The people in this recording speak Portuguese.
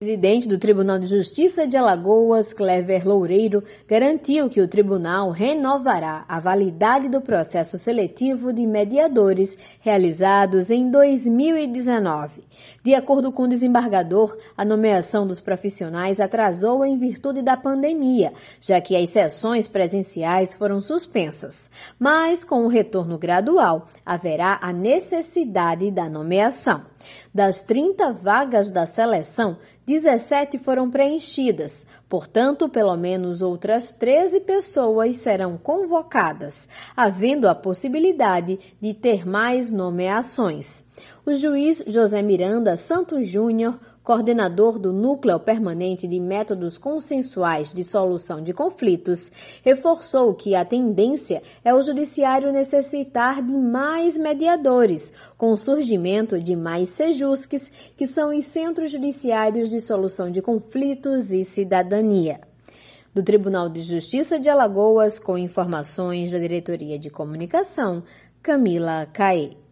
O presidente do Tribunal de Justiça de Alagoas, Clever Loureiro, garantiu que o tribunal renovará a validade do processo seletivo de mediadores realizados em 2019. De acordo com o desembargador, a nomeação dos profissionais atrasou em virtude da pandemia, já que as sessões presenciais foram suspensas. Mas, com o retorno gradual, haverá a necessidade da nomeação. Das 30 vagas da seleção, 17 foram preenchidas, portanto, pelo menos outras 13 pessoas serão convocadas, havendo a possibilidade de ter mais nomeações. O juiz José Miranda Santos Júnior, coordenador do Núcleo Permanente de Métodos Consensuais de Solução de Conflitos, reforçou que a tendência é o judiciário necessitar de mais mediadores, com o surgimento de mais sejusques, que são os Centros Judiciários de Solução de Conflitos e Cidadania. Do Tribunal de Justiça de Alagoas, com informações da Diretoria de Comunicação, Camila Caê.